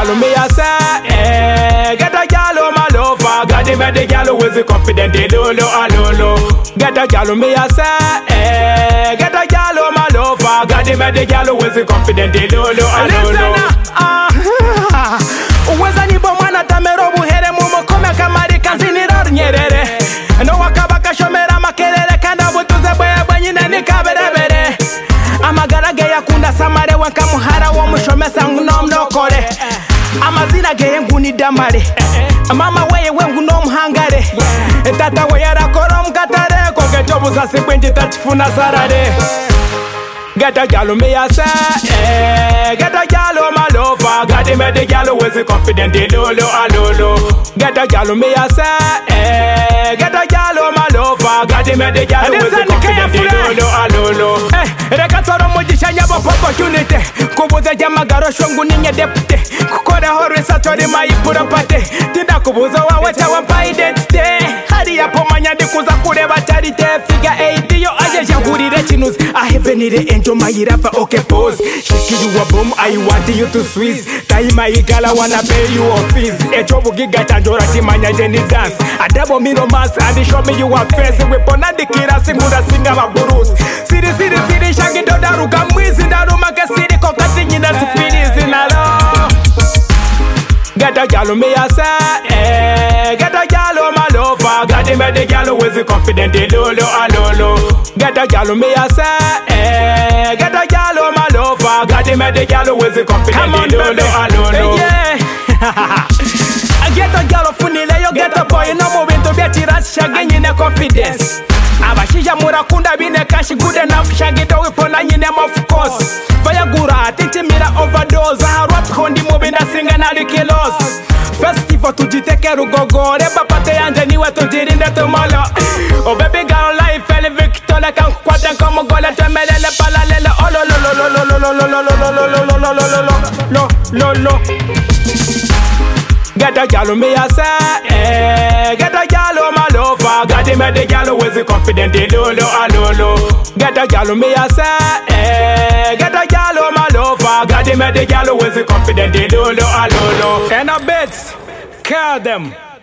girl me a say, get a girl my lover. Got the me the girl who is confident, lolo alolo. Get a girl me a say, get a girl my lover. Got the me the girl who is confident, lolo alolo. Uweza ni bomana tamero buhere mumo kome kamari kazini ror nyerere. No wakabaka shomera makelele kanda butuze bwe nyine ni kaberebere. Amagara ge yakunda samare wanka muhara wo mushomesa nguno mnokore. Amazina ge nguni damare. Mama weye wengu no muhangare. Tata we yarakoro mkatare konge jobu za sikwenji tatifuna sarare. Get a gal me a say, get a gal my lover. Got him the gal who is confident, lolo alolo. Get a gal me a say, get a gal my lover. Got him the gal who is confident, lolo alolo. Rekatoro mujisha nyabo opportunity. Kubuza jamagaro shongu ninye deputy. Kukora hore satori maipura pate. Tinda kubuza waweta wampa identity. Hadi yapo manyandi kuza kureba charity. Figure 8 yo aje jangurire chinus. I have any angel my irafa okay pose. Shiki you a boom, I want you to squeeze. Tai my gala wanna pay you a fees. Ejobu giga chanjora chimanya jeni dance. Adabo mi romance and show me you a face. Wepona dikira singura singa magurus. Siri shangi dodaru kamwizi ndaru make siri kokati nyina sifiri zinalo. Get a gal me a say, get a gal my lover. Got him the gal who is confident, lolo alolo. Get a gal me a say, get a gal my lover. Got him the gal who is confident, lolo alolo. Yeah. I get a gal funile, you get a boy no moving to be a tiras shaggy in a confidence. Abashija murakunda bine cash good enough shaggy do upona nyine of course. Fayagura titi mira overdose. Rap kondi moving a singer na kilos. Festival tujiteke rugogo. Reba pate yanje niwe tujirinde tumolo. Oh baby girl life ele victoria kan kwata komo gole temelele palalele. Oh lo lo lo lo lo lo lo lo lo lo lo lo lo. Get a gal me a say, get a gal my lover. Got him the gal who is confident, lolo alolo. Get a gal me a say, get a gal my lover. Got him the gal who is confident, lolo alolo. And I bet, care them.